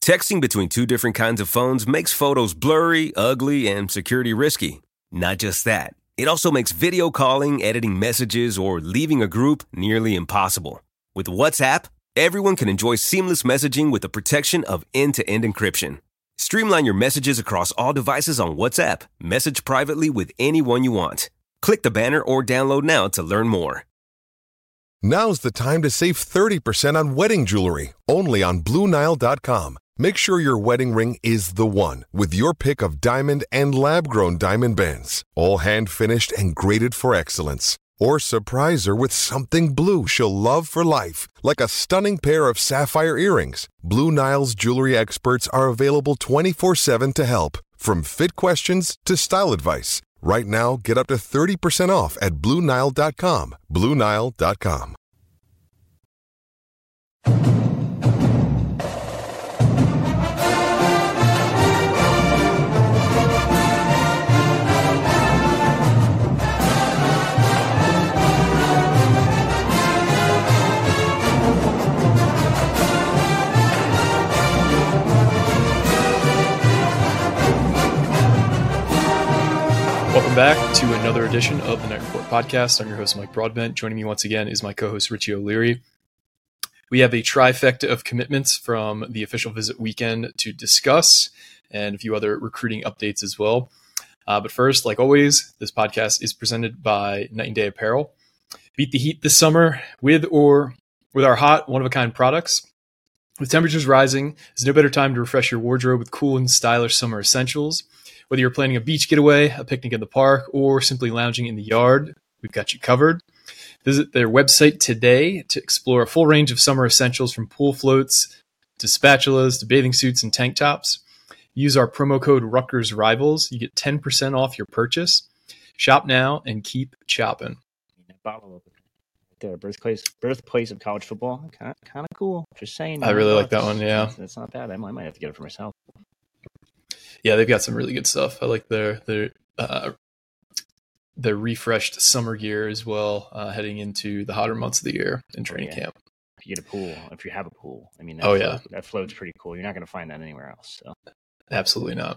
Texting between two different kinds of phones makes photos blurry, ugly, and security risky. Not just that, it also makes video calling, editing messages, or leaving a group nearly impossible. With WhatsApp, everyone can enjoy seamless messaging with the protection of end-to-end encryption. Streamline your messages across all devices on WhatsApp. Message privately with anyone you want. Click the banner or download now to learn more. Now's the time to save 30% on wedding jewelry, only on BlueNile.com. Make sure your wedding ring is the one with your pick of diamond and lab-grown diamond bands, all hand-finished and graded for excellence. Or surprise her with something blue she'll love for life, like a stunning pair of sapphire earrings. Blue Nile's jewelry experts are available 24/7 to help, from fit questions to style advice. Right now, get up to 30% off at BlueNile.com. BlueNile.com. Welcome back to another edition of the Night Report Podcast. I'm your host, Mike Broadbent. Joining me once again is my co-host, Richie O'Leary. We have a trifecta of commitments from the official visit weekend to discuss, and a few other recruiting updates as well. But first, like always, this podcast is presented by Night and Day Apparel. Beat the heat this summer with our hot, one-of-a-kind products. With temperatures rising, there's no better time to refresh your wardrobe with cool and stylish summer essentials. Whether you're planning a beach getaway, a picnic in the park, or simply lounging in the yard, we've got you covered. Visit their website today to explore a full range of summer essentials from pool floats to spatulas to bathing suits and tank tops. Use our promo code RutgersRivals. You get 10% off your purchase. Shop now and keep chopping. Bottle opener. Birthplace of college football. Kind of cool. Just saying. I really like that one, yeah. It's not bad. I might have to get it for myself. Yeah, they've got some really good stuff. I like their refreshed summer gear as well, heading into the hotter months of the year in training camp. If you get a pool, if you have a pool, I mean, that float's pretty cool. You're not going to find that anywhere else. So. Absolutely not.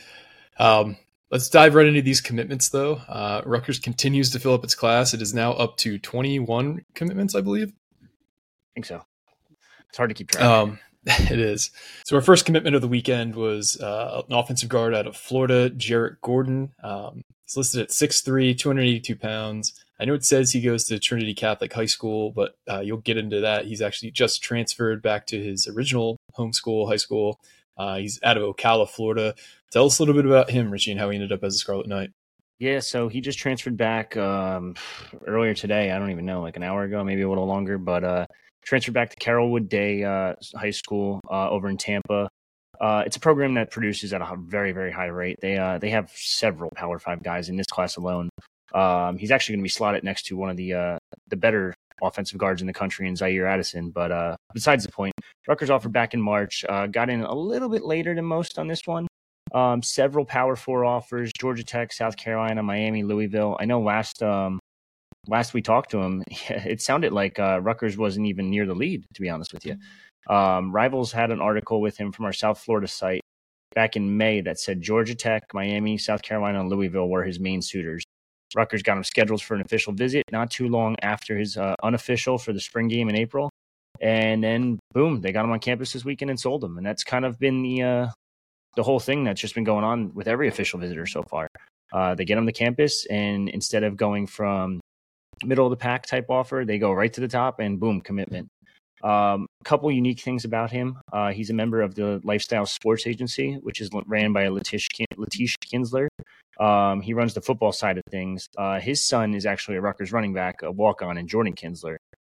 Let's dive right into these commitments, though. Rutgers continues to fill up its class. It is now up to 21 commitments, I believe. I think so. It's hard to keep track. It is. So our first commitment of the weekend was an offensive guard out of Florida, Jarrett Gordon. He's listed at 6'3", 282 pounds. I know it says he goes to Trinity Catholic High School, but you'll get into that. He's actually just transferred back to his original home school, high school. He's out of Ocala, Florida. Tell us a little bit about him, Richie, and how he ended up as a Scarlet Knight. Yeah, so he just transferred back earlier today. I don't even know, like an hour ago, maybe a little longer, but transferred back to Carrollwood Day High School over in Tampa. It's a program that produces at a very, very high rate. They have several Power 5 guys in this class alone. He's actually going to be slotted next to one of the better offensive guards in the country in Zaire Addison. But besides the point, Rutgers offered back in March, got in a little bit later than most on this one. Several Power 4 offers: Georgia Tech, South Carolina, Miami, Louisville. I know last we talked to him, it sounded like Rutgers wasn't even near the lead, to be honest with you. Rivals had an article with him from our South Florida site back in May that said Georgia Tech, Miami, South Carolina, and Louisville were his main suitors. Rutgers got him scheduled for an official visit not too long after his unofficial for the spring game in April. And then, boom, they got him on campus this weekend and sold him. And that's kind of been the whole thing that's just been going on with every official visitor so far. They get him to campus, and instead of going from middle of the pack type offer, they go right to the top and boom, commitment. A couple unique things about him. He's a member of the Lifestyle Sports Agency, which is ran by Letish Kinsler. He runs the football side of things. His son is actually a Rutgers running back, a walk-on, and Jordan Kinsler.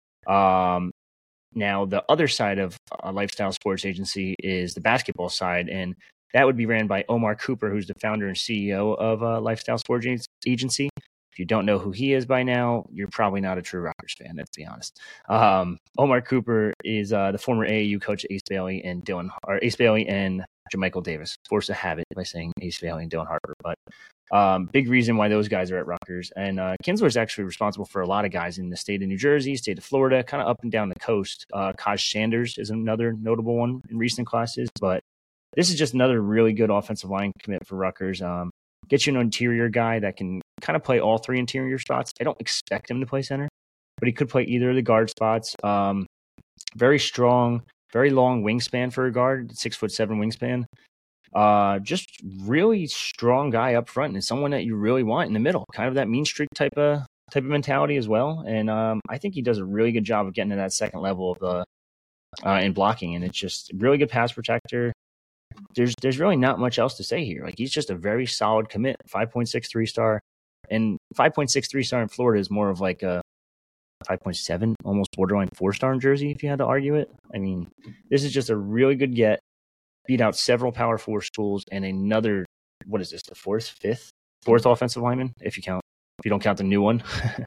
Now, the other side of Lifestyle Sports Agency is the basketball side, and that would be ran by Omar Cooper, who's the founder and CEO of Lifestyle Sports Agency. If you don't know who he is by now, you're probably not a true Rutgers fan, let's be honest. Omar Cooper is the former AAU coach Ace Bailey and Jermichael Davis. Force a habit by saying Ace Bailey and Dylan Harper. But big reason why those guys are at Rutgers. And Kinsler is actually responsible for a lot of guys in the state of New Jersey, state of Florida, kind of up and down the coast. Kaj Sanders is another notable one in recent classes. But this is just another really good offensive line commit for Rutgers. Get you an interior guy that can kind of play all three interior spots. I don't expect him to play center, but he could play either of the guard spots. Very strong, very long wingspan for a guard, 6'7" wingspan. Just really strong guy up front and someone that you really want in the middle, kind of that mean streak type of mentality as well. And I think he does a really good job of getting to that second level of in blocking, and it's just a really good pass protector. There's really not much else to say here. Like, he's just a very solid commit, 5.63 star, and 5.63 star in Florida is more of like a 5.7, almost borderline 4-star in Jersey, if you had to argue it. I mean, this is just a really good get. Beat out several Power 4 schools and another, what is this, the fourth offensive lineman, if you don't count the new one.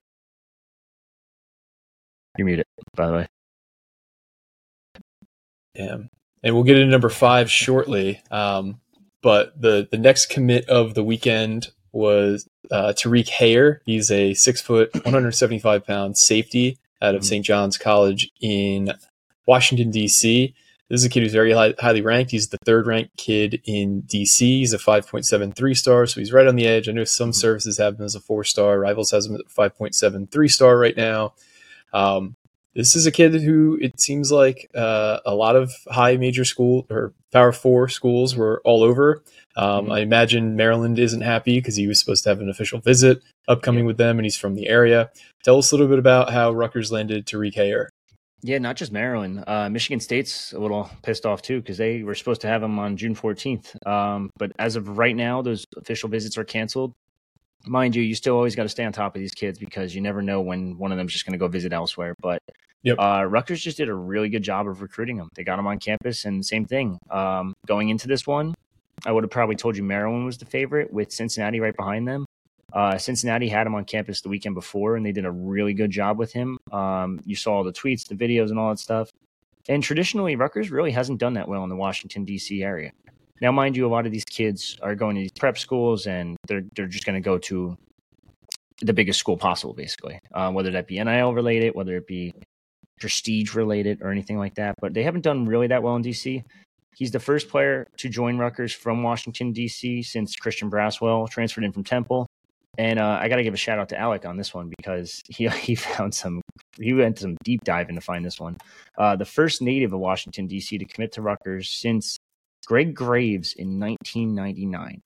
You're muted, by the way. Damn. And we'll get into number 5 shortly. But the next commit of the weekend was Tariq Hayer. He's a 6 foot, 175-pound safety out of St. John's College in Washington, D.C. This is a kid who's very highly ranked. He's the 3rd ranked kid in D.C. He's a 5.73 star, so he's right on the edge. I know some services have him as a 4-star. Rivals has him at 5.73 star right now. This is a kid who it seems like a lot of high major school or Power 4 schools were all over. I imagine Maryland isn't happy because he was supposed to have an official visit upcoming with them, and he's from the area. Tell us a little bit about how Rutgers landed Tariq Hayer. Yeah, not just Maryland. Michigan State's a little pissed off too because they were supposed to have him on June 14th. But as of right now, those official visits are canceled. Mind you, you still always got to stay on top of these kids because you never know when one of them is just going to go visit elsewhere. But Rutgers just did a really good job of recruiting him. They got him on campus, and same thing. Going into this one, I would have probably told you Maryland was the favorite with Cincinnati right behind them. Cincinnati had him on campus the weekend before, and they did a really good job with him. You saw all the tweets, the videos, and all that stuff. And traditionally, Rutgers really hasn't done that well in the Washington, D.C. area. Now, mind you, a lot of these kids are going to these prep schools, and they're just going to go to the biggest school possible, basically, whether that be NIL related, whether it be prestige related or anything like that. But they haven't done really that well in D.C. He's the first player to join Rutgers from Washington, D.C. since Christian Braswell transferred in from Temple. And I got to give a shout out to Alec on this one because he went some deep diving to find this one. The first native of Washington, D.C. to commit to Rutgers since Greg Graves in 1999.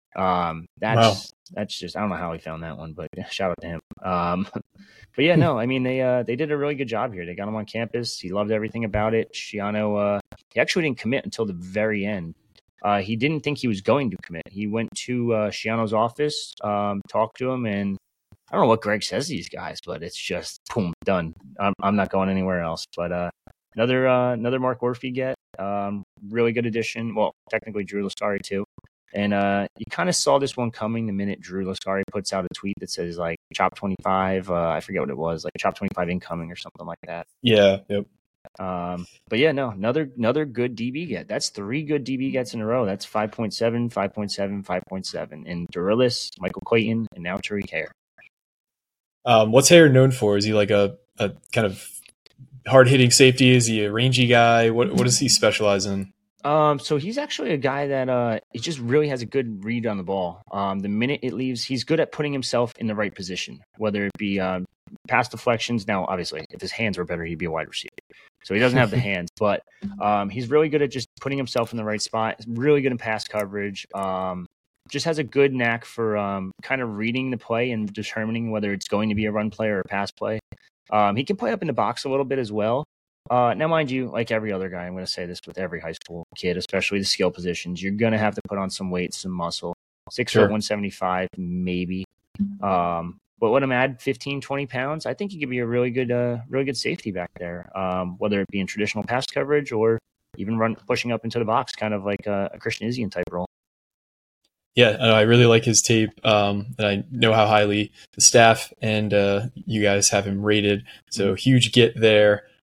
That's just, I don't know how he found that one, but shout out to him. But yeah, no, I mean, they did a really good job here. They got him on campus. He loved everything about it. Schiano, he actually didn't commit until the very end. He didn't think he was going to commit. He went to Schiano's office, talked to him, and I don't know what Greg says to these guys, but it's just, boom, done. I'm not going anywhere else. But another Mark Orphy get, really good addition. Well, technically Drew Lascari too. And you kind of saw this one coming the minute Drew Lascari puts out a tweet that says like chop 25. I forget what it was, like chop 25 incoming or something like that. Yeah. Yep. But yeah, no, another good DB get. That's 3 good DB gets in a row. That's 5.7, 5.7, 5.7. And Durilis, Michael Clayton, and now Tariq Hayer. What's Hayer known for? Is he like a kind of hard-hitting safety? Is he a rangy guy? What does he specialize in? So he's actually a guy that he just really has a good read on the ball. The minute it leaves, he's good at putting himself in the right position, whether it be pass deflections. Now, obviously, if his hands were better, he'd be a wide receiver. So he doesn't have the hands, but he's really good at just putting himself in the right spot. He's really good in pass coverage. Just has a good knack for kind of reading the play and determining whether it's going to be a run play or a pass play. He can play up in the box a little bit as well. Now, mind you, like every other guy, I'm going to say this with every high school kid, especially the skill positions, you're going to have to put on some weight, some muscle. 6 foot 175, maybe. But let him add 15, 20 pounds. I think he could be a really good safety back there, whether it be in traditional pass coverage or even pushing up into the box, kind of like a Christian Izzian type role. Yeah, I really like his tape, and I know how highly the staff and you guys have him rated. So huge get there.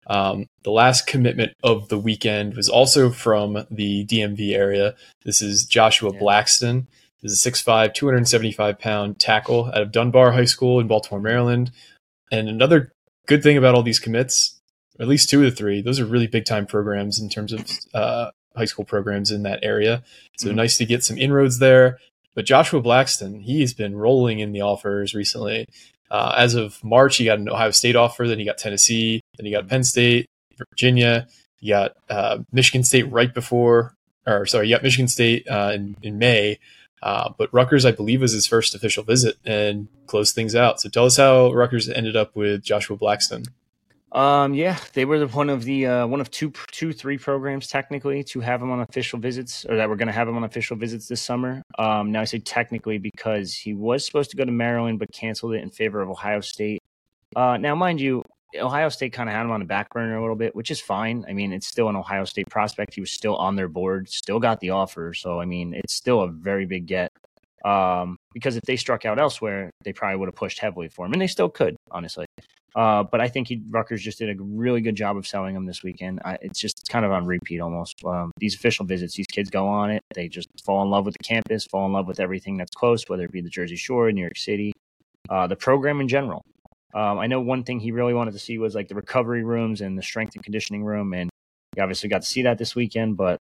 The last commitment of the weekend was also from the DMV area. This is Joshua Blackston. This is a 6'5", 275-pound tackle out of Dunbar High School in Baltimore, Maryland. And another good thing about all these commits, at least two of the three, those are really big-time programs in terms of high school programs in that area. So nice to get some inroads there. But Joshua Blackston, he's been rolling in the offers recently. As of March, he got an Ohio State offer, then he got Tennessee, then he got Penn State, Virginia. He got Michigan State you got Michigan State in May. But Rutgers, I believe, was his first official visit and closed things out. So tell us how Rutgers ended up with Joshua Blackston. They were one of three programs technically to have him on official visits, or that were going to have him on official visits this summer. Now I say technically because he was supposed to go to Maryland, but canceled it in favor of Ohio State. Now, mind you, Ohio State kind of had him on the back burner a little bit, which is fine. I mean, it's still an Ohio State prospect. He was still on their board, still got the offer. So, I mean, it's still a very big get. Because if they struck out elsewhere, they probably would have pushed heavily for him, and they still could, honestly. But I think Rutgers just did a really good job of selling him this weekend. It's just kind of on repeat almost. These official visits, these kids go on it. They just fall in love with the campus, fall in love with everything that's close, whether it be the Jersey Shore, New York City, the program in general. I know one thing he really wanted to see was like the recovery rooms and the strength and conditioning room, and he obviously got to see that this weekend. But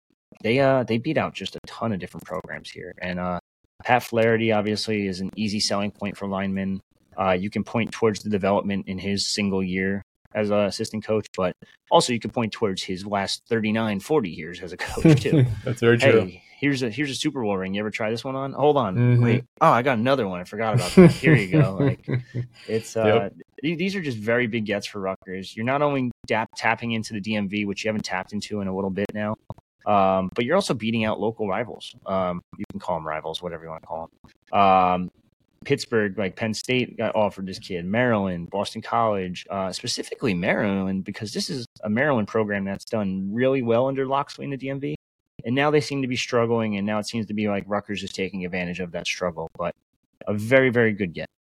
they beat out just a ton of different programs here, and Pat Flaherty obviously is an easy selling point for linemen. You can point towards the development in his single year as an assistant coach, but also you can point towards his last 39, 40 years as a coach too. That's very true. Hey, here's a Super Bowl ring. You ever try this one on? Hold on. Wait. Oh, I got another one. I forgot about that. Here you go. Like it's these are just very big gets for Rutgers. You're not only tapping into the DMV, which you haven't tapped into in a little bit now, but you're also beating out local rivals. You can call them rivals, whatever you want to call them. Pittsburgh, like Penn State, got offered this kid. Maryland, Boston College, specifically Maryland, because this is a Maryland program that's done really well under Loxley in the DMV. And now they seem to be struggling, and now it seems to be like Rutgers is taking advantage of that struggle. But a very, very good get.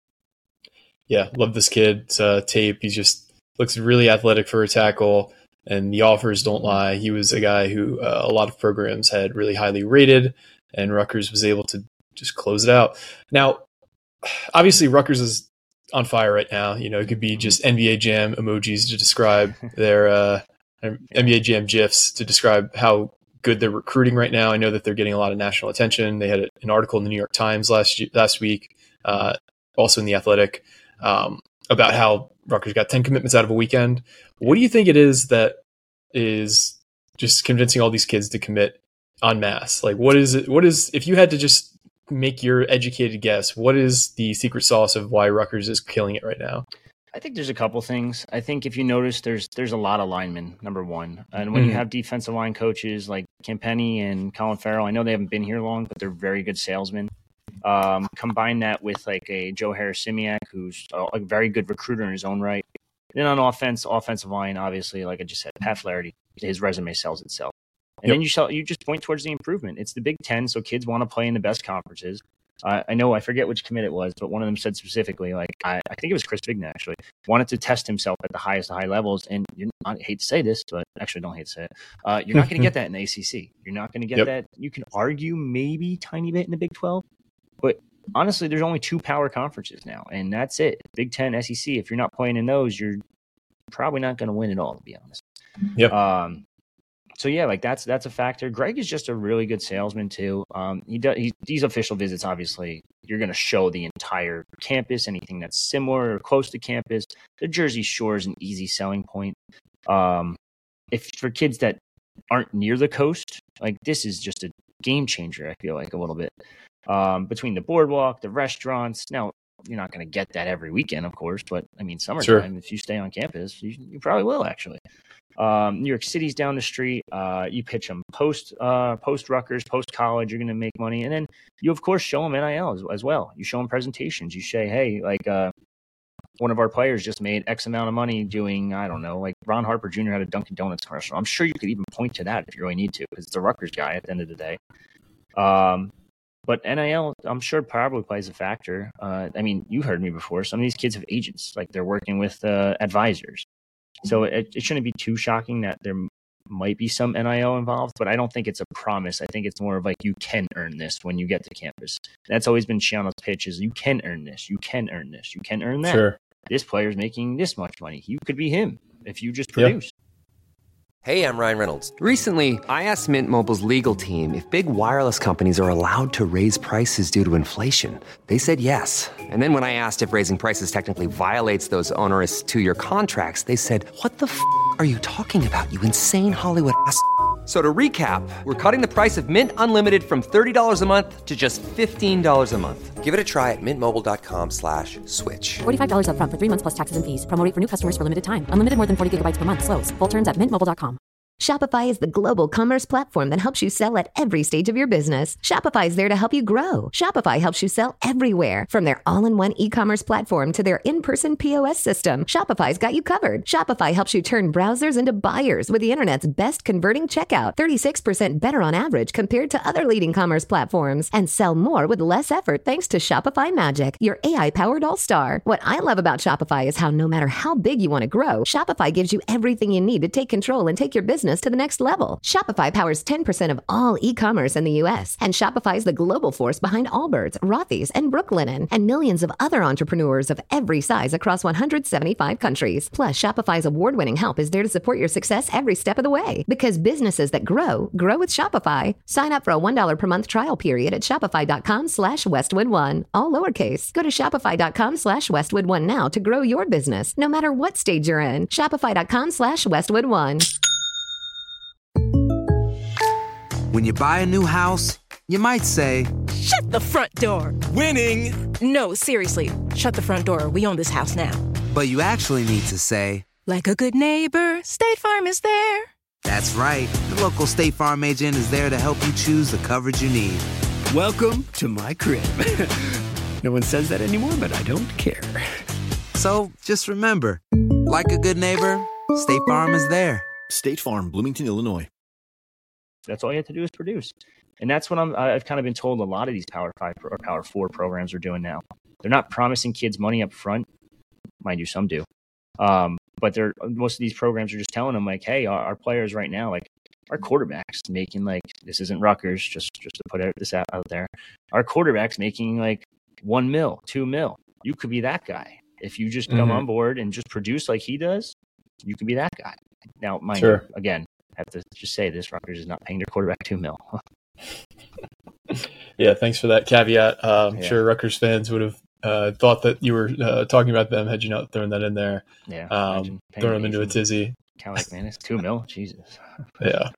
Yeah, love this kid's tape. He just looks really athletic for a tackle, and the offers don't lie. He was a guy who a lot of programs had really highly rated, and Rutgers was able to just close it out. Now, obviously, Rutgers is on fire right now. You know, it could be just NBA Jam emojis to describe their NBA Jam GIFs to describe how good they're recruiting right now. I know that they're getting a lot of national attention. They had an article in the New York Times last week, also in The Athletic, about how Rutgers got 10 commitments out of a weekend. What do you think it is that is just convincing all these kids to commit en masse? Like, what is it? If you had to just make your educated guess, what is the secret sauce of why Rutgers is killing it right now? I think there's a couple things. I think if you notice, there's a lot of linemen, number one. And when you have defensive line coaches like Kim Penny and Colin Farrell, I know they haven't been here long, but they're very good salesmen. Combine that with like a Joe Harris-Simiak, who's a very good recruiter in his own right. Then on offensive line, obviously, like I just said, Pat Flaherty, his resume sells itself. And then you just point towards the improvement. It's the Big Ten, so kids want to play in the best conferences. I know, I forget which commit it was, but one of them said specifically, like, I think it was Chris Vigna, actually, wanted to test himself at the highest of high levels. And I hate to say this, but actually don't hate to say it. You're not going to get that in the ACC. You're not going to get that. You can argue maybe tiny bit in the Big 12, but honestly, there's only two power conferences now, and that's it. Big Ten, SEC. If you're not playing in those, you're probably not going to win at all, to be honest. Yep. So yeah, like that's a factor. Greg is just a really good salesman too. These official visits, obviously, you're going to show the entire campus, anything that's similar or close to campus. The Jersey Shore is an easy selling point. If for kids that aren't near the coast, like this is just a game changer. I feel like a little bit between the boardwalk, the restaurants. Now you're not going to get that every weekend, of course, but I mean, summertime, if you stay on campus, you probably will actually. New York City's down the street. You pitch them post Rutgers, post college, you're going to make money. And then you, of course, show them NIL as well. You show them presentations. You say, hey, like one of our players just made X amount of money doing, I don't know, like Ron Harper Jr. had a Dunkin' Donuts commercial. I'm sure you could even point to that if you really need to, because it's a Rutgers guy at the end of the day. But NIL, I'm sure probably plays a factor. I mean, you heard me before. Some of these kids have agents, like they're working with advisors. So it shouldn't be too shocking that there might be some NIL involved, but I don't think it's a promise. I think it's more of like, you can earn this when you get to campus. That's always been Schiano's pitch, is you can earn this, you can earn this, you can earn that. Sure. This player's making this much money. You could be him if you just produce. Hey, I'm Ryan Reynolds. Recently, I asked Mint Mobile's legal team if big wireless companies are allowed to raise prices due to inflation. They said yes. And then when I asked if raising prices technically violates those onerous 2-year contracts, they said, "What the f*** are you talking about, you insane Hollywood ass?" So to recap, we're cutting the price of Mint Unlimited from $30 a month to just $15 a month. Give it a try at mintmobile.com/switch. $45 up front for 3 months plus taxes and fees. Promo rate for new customers for limited time. Unlimited more than 40 gigabytes per month. Slows full terms at mintmobile.com. Shopify is the global commerce platform that helps you sell at every stage of your business. Shopify is there to help you grow. Shopify helps you sell everywhere, from their all-in-one e-commerce platform to their in-person POS system. Shopify's got you covered. Shopify helps you turn browsers into buyers with the internet's best converting checkout, 36% better on average compared to other leading commerce platforms, and sell more with less effort thanks to Shopify Magic, your AI-powered all-star. What I love about Shopify is how no matter how big you want to grow, Shopify gives you everything you need to take control and take your business to the next level. Shopify powers 10% of all e-commerce in the U.S., and Shopify is the global force behind Allbirds, Rothy's, and Brooklinen, and millions of other entrepreneurs of every size across 175 countries. Plus, Shopify's award-winning help is there to support your success every step of the way. Because businesses that grow with Shopify. Sign up for a $1 per month trial period at shopify.com/Westwood1, all lowercase. Go to shopify.com/Westwood1 now to grow your business, no matter what stage you're in. Shopify.com/Westwood1. When you buy a new house, you might say, "Shut the front door." "Winning." No, seriously. Shut the front door. We own this house now. But you actually need to say, "Like a good neighbor, State Farm is there." That's right. The local State Farm agent is there to help you choose the coverage you need. Welcome to my crib. No one says that anymore, but I don't care. So just remember, like a good neighbor, State Farm is there. State Farm, Bloomington, Illinois. That's all you have to do is produce. And that's what I've kind of been told a lot of these Power 5 or Power 4 programs are doing now. They're not promising kids money up front. Mind you, some do. But most of these programs are just telling them, like, hey, our players right now, like our quarterback's making, like, this isn't Rutgers, just to put this out there. Our quarterback's making like $1 million, $2 million. You could be that guy. If you just come on board and just produce like he does, you can be that guy. Now, mind you, again, I have to just say this, Rutgers is not paying their quarterback $2 million. Yeah, thanks for that caveat. I'm sure Rutgers fans would have thought that you were talking about them had you not thrown that in there. Yeah, throwing them into a tizzy. Kind of like, man, it's $2 million. Jesus. Yeah.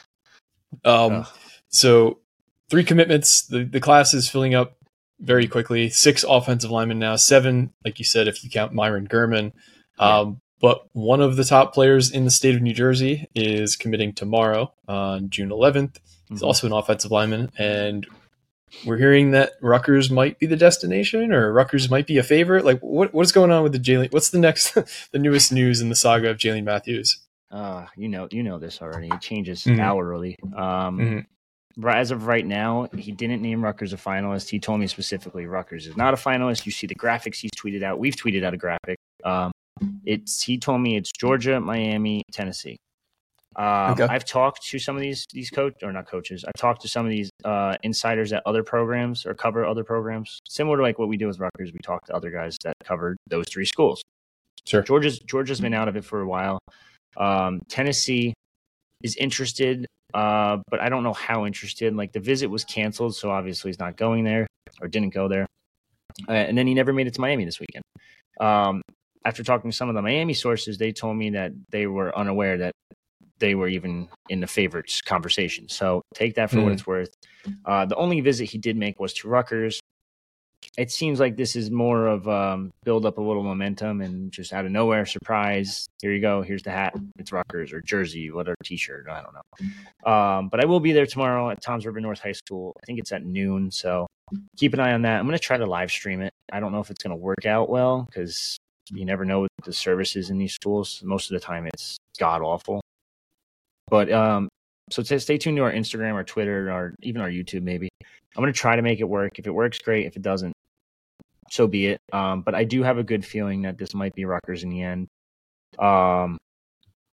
So 3 commitments. The class is filling up very quickly. 6 offensive linemen now. 7, like you said, if you count Myron Gurman. But one of the top players in the state of New Jersey is committing tomorrow on June 11th. He's also an offensive lineman, and we're hearing that Rutgers might be the destination, or Rutgers might be a favorite. Like, what's going on with the Jalen? What's the newest news in the saga of Jalen Matthews? You know this already. It changes hourly. As of right now, he didn't name Rutgers a finalist. He told me specifically Rutgers is not a finalist. You see the graphics he's tweeted out. We've tweeted out a graphic. He told me it's Georgia, Miami, Tennessee. I've talked to some of these not coaches. I've talked to some of these insiders at other programs or cover other programs, similar to like what we do with Rutgers. We talk to other guys that covered those 3 schools. Sure. Georgia's been out of it for a while. Tennessee is interested, but I don't know how interested. Like, the visit was canceled, so obviously he's not going there or didn't go there. And then he never made it to Miami this weekend. After talking to some of the Miami sources, they told me that they were unaware that they were even in the favorites conversation. So take that for what it's worth. The only visit he did make was to Rutgers. It seems like this is more of build up a little momentum and just out of nowhere, surprise. Here you go. Here's the hat. It's Rutgers or jersey, whatever T-shirt. I don't know. But I will be there tomorrow at Toms River North High School. I think it's at noon. So keep an eye on that. I'm going to try to live stream it. I don't know if it's going to work out well because you never know what the services in these schools. Most of the time it's god awful. But so stay tuned to our Instagram or Twitter or even our YouTube maybe. I'm going to try to make it work. If it works, great. If it doesn't, so be it. But I do have a good feeling that this might be Rutgers in the end.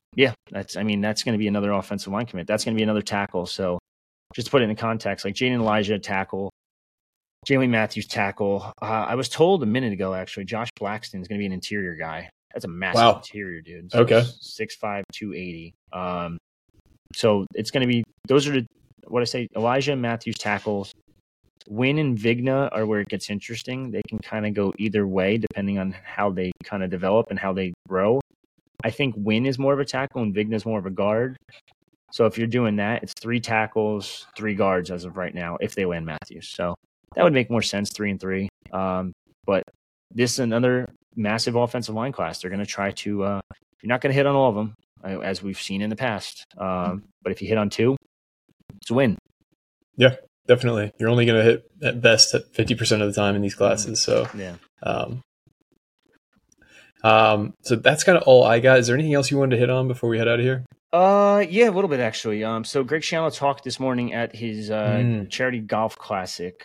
Yeah, that's going to be another offensive line commit. That's going to be another tackle. So just to put it in context, like Jaden Elijah tackle, Jalen Matthews tackle. I was told a minute ago, actually, Josh Blackston is going to be an interior guy. That's a massive interior dude. So okay. 6'5", 280. So it's going to be, those are Elijah and Matthews tackles. Wynn and Vigna are where it gets interesting. They can kind of go either way depending on how they kind of develop and how they grow. I think Wynn is more of a tackle and Vigna is more of a guard. So if you're doing that, it's 3 tackles, 3 guards as of right now if they land Matthews. So that would make more sense, 3 and 3. But this is another massive offensive line class. They're going to try to you're not going to hit on all of them, as we've seen in the past. But if you hit on 2, it's a win. Yeah, definitely. You're only going to hit at best at 50% of the time in these classes. So yeah. So that's kind of all I got. Is there anything else you wanted to hit on before we head out of here? Yeah, a little bit actually. So Greg Schiano talked this morning at his charity golf classic.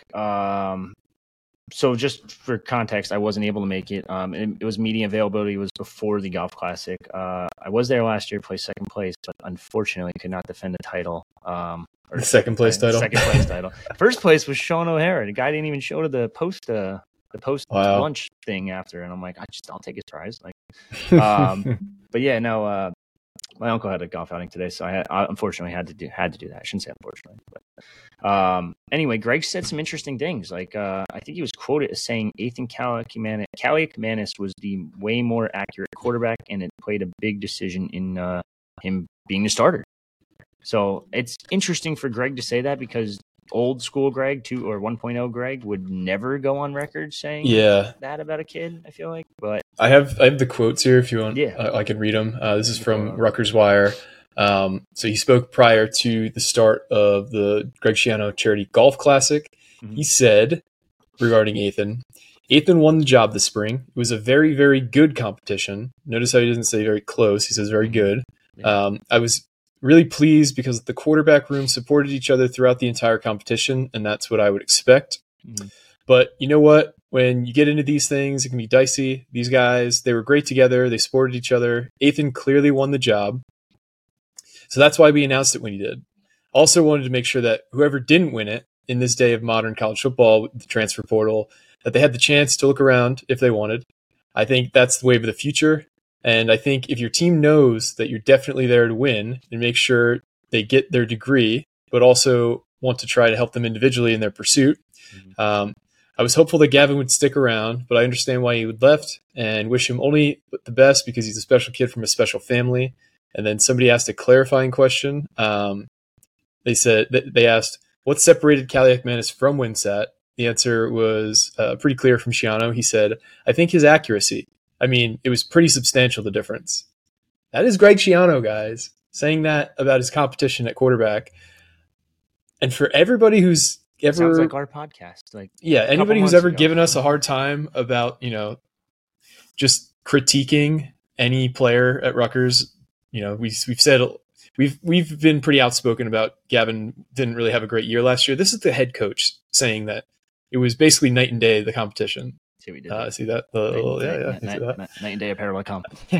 So just for context, I wasn't able to make it. It was media availability. It was before the golf classic. I was there last year, placed second place, but unfortunately could not defend the title. The second place title. Second place title. First place was Sean O'Hara. The guy didn't even show to the post lunch thing after, and I'm like, I'll take his prize. Like, but yeah, no. My uncle had a golf outing today, so I unfortunately had to do that. I shouldn't say unfortunately, but anyway, Greg said some interesting things. Like I think he was quoted as saying Ethan Kaliakmanis was the way more accurate quarterback, and it played a big decision in him being the starter. So it's interesting for Greg to say that because old school Greg 2 or 1.0 Greg would never go on record saying that about a kid, I feel like. But I have the quotes here if you want. Yeah. I can read them. This is from Rutgers Wire. So he spoke prior to the start of the Greg Schiano Charity Golf Classic. Mm-hmm. He said regarding Ethan won the job this spring. It was a very, very good competition. Notice how he doesn't say very close. He says very good. Yeah. I was really pleased because the quarterback room supported each other throughout the entire competition, and that's what I would expect. Mm-hmm. But you know what? When you get into these things, it can be dicey. These guys, they were great together. They supported each other. Ethan clearly won the job. So that's why we announced it when he did. Also wanted to make sure that whoever didn't win it in this day of modern college football, with the transfer portal, that they had the chance to look around if they wanted. I think that's the wave of the future. And I think if your team knows that you're definitely there to win and make sure they get their degree, but also want to try to help them individually in their pursuit. Mm-hmm. I was hopeful that Gavin would stick around, but I understand why he would left and wish him only the best because he's a special kid from a special family. And then somebody asked a clarifying question. They asked, what separated Kaliakmanis from Winsat? The answer was pretty clear from Schiano. He said, I think his accuracy. I mean, it was pretty substantial, the difference. That is Greg Schiano, guys, saying that about his competition at quarterback. And for everybody who's ever... Sounds like our podcast. Anybody who's ever given us a hard time about, just critiquing any player at Rutgers, we've said... We've been pretty outspoken about Gavin didn't really have a great year last year. This is the head coach saying that it was basically night and day, the competition. See what we did. See that? Night and day apparel.com.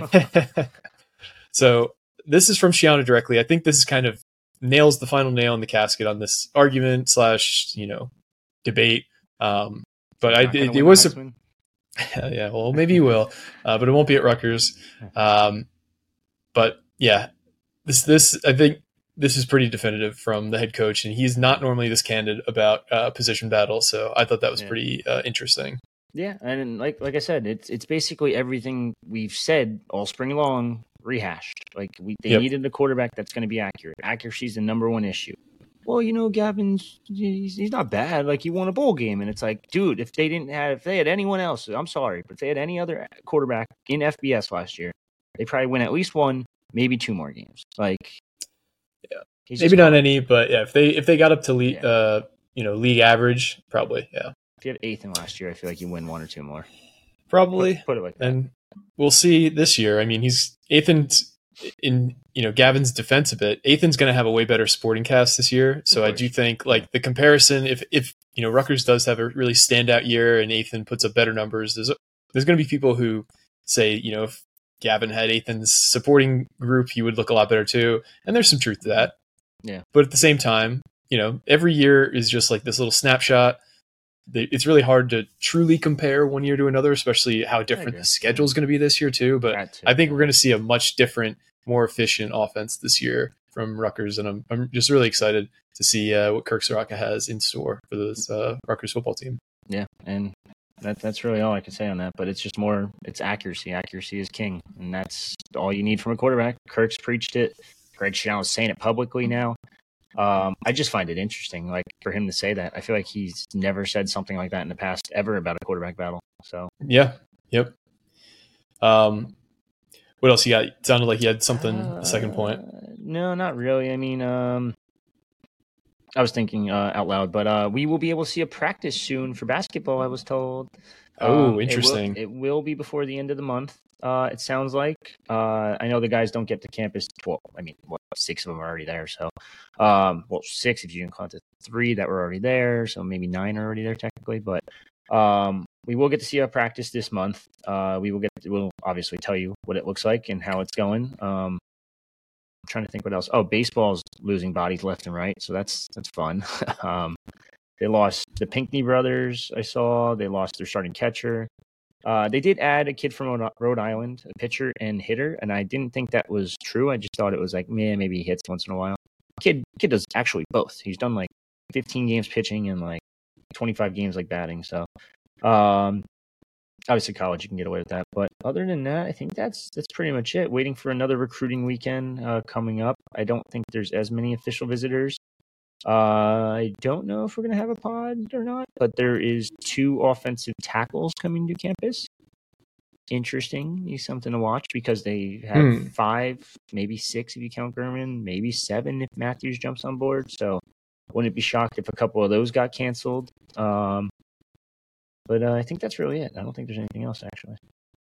So this is from Schiano directly. I think this is kind of nails the final nail in the casket on this argument / debate. But it was yeah, well, maybe you will, but it won't be at Rutgers. But yeah, this I think this is pretty definitive from the head coach, and he's not normally this candid about position battle. So I thought that was pretty interesting. Yeah, and like I said, it's basically everything we've said all spring long rehashed. They needed a quarterback that's going to be accurate. Accuracy is the number one issue. Well, Gavin's he's not bad. He won a bowl game, and it's like, dude, if they had anyone else, I'm sorry, but if they had any other quarterback in FBS last year, they probably win at least 1, maybe 2 more games. Maybe not any, but yeah, if they got up to league average, probably, yeah. If you had Ethan last year, I feel like you win 1 or 2 more. Probably. Put it like that. And we'll see this year. I mean, Ethan's in Gavin's defense a bit. Ethan's going to have a way better sporting cast this year. So I do think the comparison, if Rutgers does have a really standout year and Ethan puts up better numbers, there's going to be people who say, if Gavin had Ethan's supporting group, he would look a lot better too. And there's some truth to that. Yeah. But at the same time, every year is just like this little snapshot. It's really hard to truly compare one year to another, especially how different the schedule is going to be this year too. But I think we're going to see a much different, more efficient offense this year from Rutgers. And I'm just really excited to see what Kirk Soraka has in store for this Rutgers football team. Yeah. And that's really all I can say on that. But it's just it's accuracy. Accuracy is king. And that's all you need from a quarterback. Kirk's preached it. Greg Schiano is saying it publicly now. I just find it interesting, like, for him to say that. I feel like he's never said something like that in the past ever about a quarterback battle. So yeah, yep. What else you got? It sounded like you had something. A second point. No, not really. I mean, I was thinking out loud, but we will be able to see a practice soon for basketball, I was told. Oh, interesting. It will be before the end of the month. It sounds like. I know the guys don't get to campus. Well, I mean, 6 of them are already there. So, 6 if you can count the 3 that were already there. So maybe 9 are already there technically. But we will get to see our practice this month. We'll obviously tell you what it looks like and how it's going. I'm trying to think what else. Oh, baseball's losing bodies left and right, so that's fun. They lost the Pinckney brothers. I saw they lost their starting catcher. They did add a kid from Rhode Island, a pitcher and hitter, and I didn't think that was true. I just thought it was like, maybe he hits once in a while. Kid does actually both. He's done like 15 games pitching and like 25 games like batting. So, obviously college you can get away with that. But other than that, I think that's pretty much it. Waiting for another recruiting weekend coming up. I don't think there's as many official visitors. I don't know if we're going to have a pod or not, but there is 2 offensive tackles coming to campus. Interesting. Something to watch because they have 5, maybe 6 if you count Gurman, maybe 7 if Matthews jumps on board. So wouldn't be shocked if a couple of those got canceled. But I think that's really it. I don't think there's anything else, actually.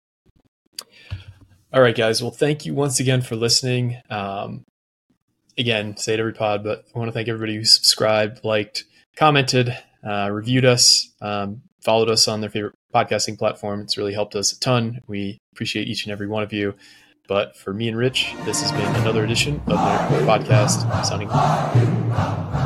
All right, guys. Well, thank you once again for listening. Again, say it every pod, but I want to thank everybody who subscribed, liked, commented, reviewed us, followed us on their favorite podcasting platform. It's really helped us a ton. We appreciate each and every one of you. But for me and Rich, this has been another edition of the podcast. Signing off.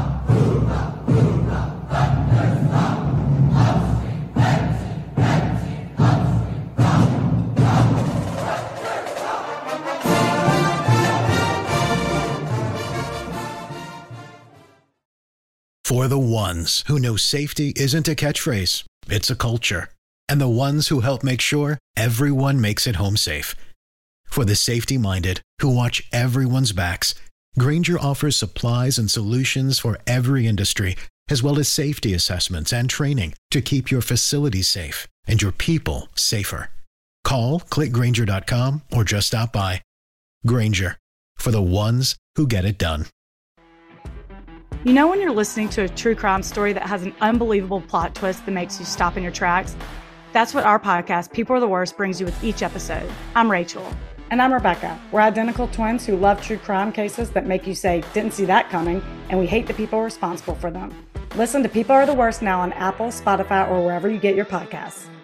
For the ones who know safety isn't a catchphrase, it's a culture. And the ones who help make sure everyone makes it home safe. For the safety-minded who watch everyone's backs, Grainger offers supplies and solutions for every industry, as well as safety assessments and training to keep your facilities safe and your people safer. Call, click Grainger.com, or just stop by. Grainger, for the ones who get it done. You know when you're listening to a true crime story that has an unbelievable plot twist that makes you stop in your tracks? That's what our podcast, People Are the Worst, brings you with each episode. I'm Rachel. And I'm Rebecca. We're identical twins who love true crime cases that make you say, didn't see that coming, and we hate the people responsible for them. Listen to People Are the Worst now on Apple, Spotify, or wherever you get your podcasts.